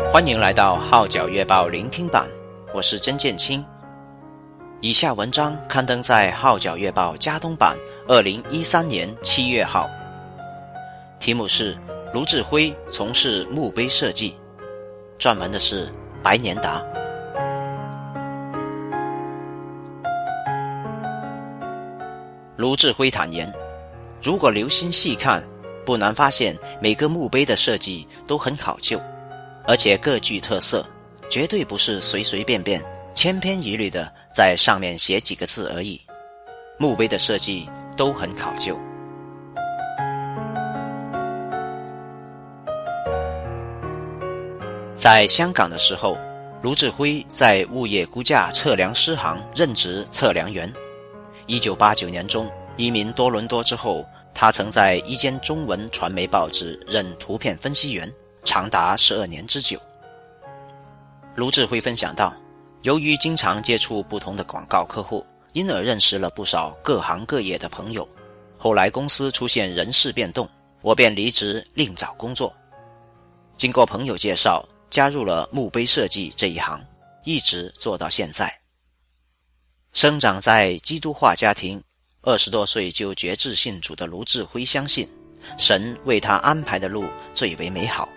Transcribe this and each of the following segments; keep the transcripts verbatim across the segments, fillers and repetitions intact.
欢迎来到号角月报聆听版，我是曾建清。以下文章刊登在号角月报加东版二零一三年七月号，题目是卢志辉从事墓碑设计，撰文的是白年达。卢志辉坦言，如果留心细看，不难发现每个墓碑的设计都很考究，而且各具特色，绝对不是随随便便千篇一律的在上面写几个字而已。墓碑的设计都很考究。在香港的时候，卢志辉在物业估价测量师行任职测量员。一九八九年中移民多伦多之后，他曾在一间中文传媒报纸任图片分析员，长达十二年之久。卢志辉分享道，由于经常接触不同的广告客户，因而认识了不少各行各业的朋友。后来公司出现人事变动，我便离职另找工作。经过朋友介绍，加入了墓碑设计这一行，一直做到现在。生长在基督化家庭，二十多岁就决志信主的卢志辉相信，神为他安排的路最为美好。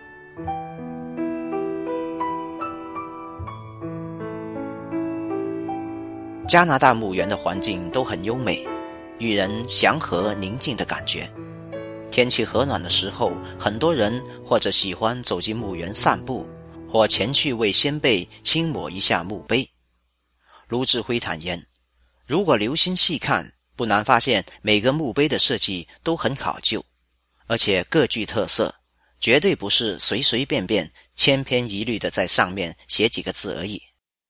加拿大墓园的环境都很优美，与人祥和宁静的感觉。天气和暖的时候，很多人或者喜欢走进墓园散步，或前去为先辈轻抹一下墓碑。卢志辉坦言，如果留心细看，不难发现每个墓碑的设计都很考究，而且各具特色，绝对不是随随便便千篇一律的在上面写几个字而已。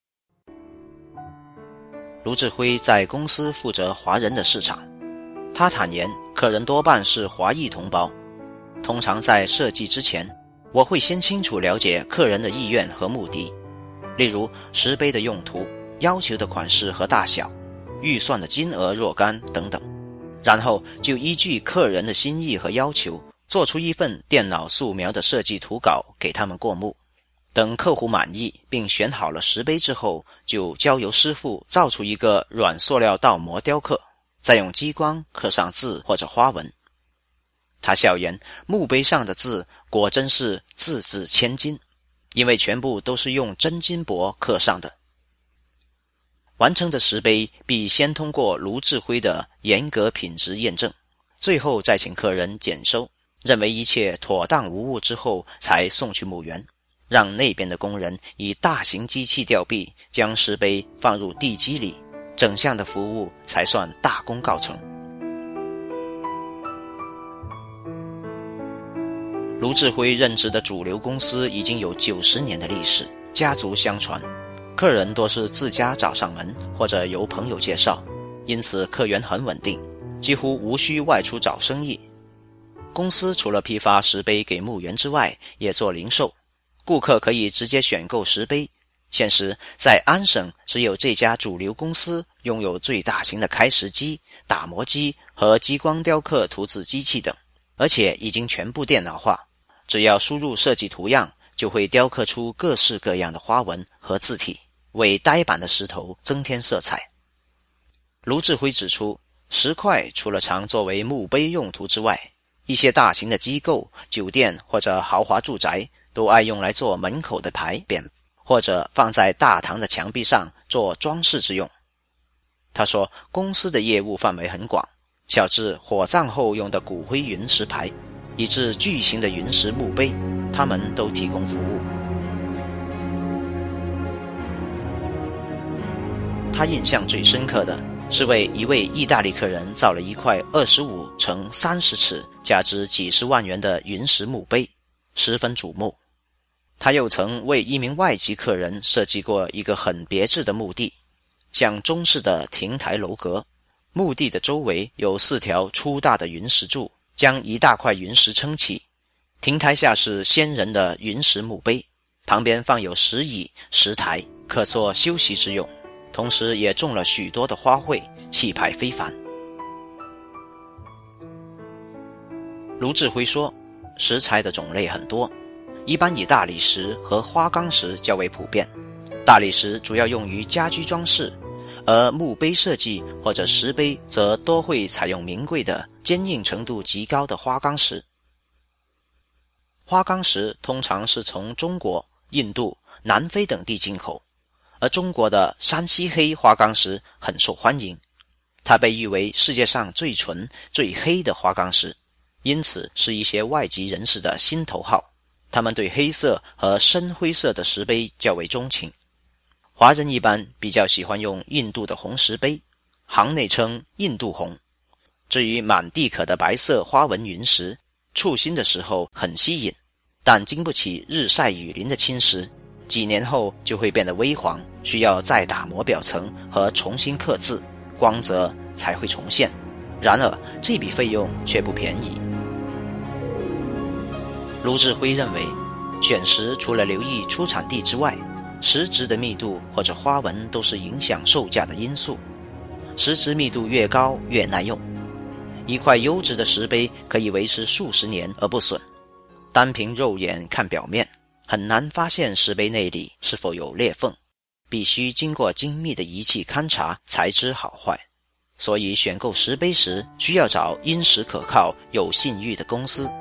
卢志辉在公司负责华人的市场，他坦言客人多半是华裔同胞。通常在设计之前，我会先清楚了解客人的意愿和目的，例如石碑的用途、要求的款式和大小、预算的金额若干等等，然后就依据客人的心意和要求，做出一份电脑素描的设计图稿给他们过目。等客户满意并选好了石碑之后，就交由师傅造出一个软塑料倒模雕刻，再用激光刻上字或者花纹。他笑言，墓碑上的字果真是字字千金，因为全部都是用真金箔刻上的。完成的石碑必先通过卢志辉的严格品质验证，最后再请客人检收，认为一切妥当无误之后，才送去墓园，让那边的工人以大型机器吊臂将石碑放入地基里，整项的服务才算大功告成。卢志辉任职的主流公司已经有九十年的历史，家族相传，客人多是自家找上门或者由朋友介绍，因此客源很稳定，几乎无需外出找生意。公司除了批发石碑给墓园之外，也做零售，顾客可以直接选购石碑。现时在安省只有这家主流公司拥有最大型的开石机、打磨机和激光雕刻图纸机器等，而且已经全部电脑化，只要输入设计图样，就会雕刻出各式各样的花纹和字体，为呆板的石头增添色彩。卢志辉指出，石块除了常作为墓碑用途之外，一些大型的机构、酒店或者豪华住宅都爱用来做门口的牌匾，或者放在大堂的墙壁上做装饰之用。他说，公司的业务范围很广，小至火葬后用的骨灰云石牌，以至巨型的云石墓碑，他们都提供服务。他印象最深刻的是为一位意大利客人造了一块二十五乘三十尺价值几十万元的云石墓碑，十分瞩目。他又曾为一名外籍客人设计过一个很别致的墓地，像中式的亭台楼阁，墓地的周围有四条粗大的云石柱，将一大块云石撑起。亭台下是先人的云石墓碑，旁边放有石椅、石台，可作休息之用，同时也种了许多的花卉，气派非凡。卢志辉说，石材的种类很多， 一般以大理石和花岗石较为普遍。大理石主要用于家居装饰，而墓碑设计或者石碑则多会采用名贵的、坚硬程度极高的花岗石。花岗石通常是从中国、印度、南非等地进口，而中国的山西黑花岗石很受欢迎，它被誉为世界上最纯、最黑的花岗石，因此是一些外籍人士的心头好。他们对黑色和深灰色的石碑较为钟情。华人一般比较喜欢用印度的红石碑，行内称印度红。至于满地可的白色花纹云石，触心的时候很吸引，但经不起日晒雨淋的侵蚀，几年后就会变得微黄，需要再打磨表层和重新刻字，光泽才会重现。然而这笔费用却不便宜。卢志辉认为，选石除了留意出产地之外，石质的密度或者花纹都是影响售价的因素。石质密度越高越耐用，一块优质的石碑可以维持数十年而不损。单凭肉眼看表面，很难发现石碑内里是否有裂缝，必须经过精密的仪器勘察才知好坏。所以选购石碑时需要找因实可靠、有信誉的公司。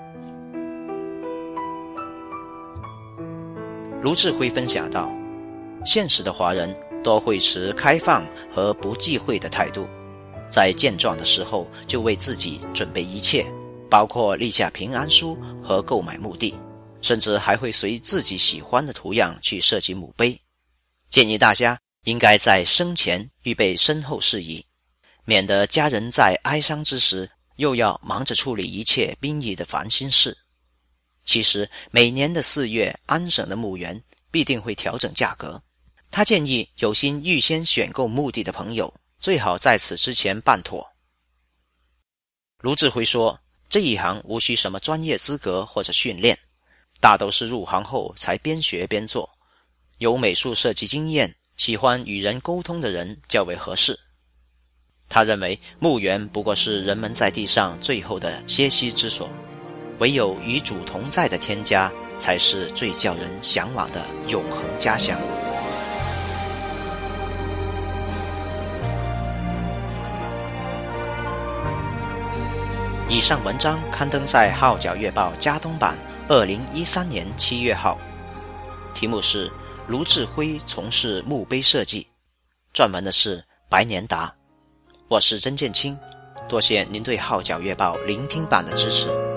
卢志辉分享道，现实的华人多会持开放和不忌讳的态度，在见状的时候就为自己准备一切，包括立下平安书和购买墓地，甚至还会随自己喜欢的图样去设计墓碑。建议大家应该在生前预备身后事宜，免得家人在哀伤之时又要忙着处理一切殡仪的烦心事。其实每年的四月，安省的墓园必定会调整价格。他建议有心预先选购墓地的朋友，最好在此之前办妥。卢志辉说，这一行无需什么专业资格或者训练，大都是入行后才边学边做，有美术设计经验、喜欢与人沟通的人较为合适。他认为墓园不过是人们在地上最后的歇息之所，唯有与主同在的天家才是最叫人向往的永恒家乡。以上文章刊登在《号角月报》加东版二零一三年七月号，题目是卢志辉从事墓碑设计，撰文的是白年达。我是曾建清，多谢您对《号角月报》聆听版的支持。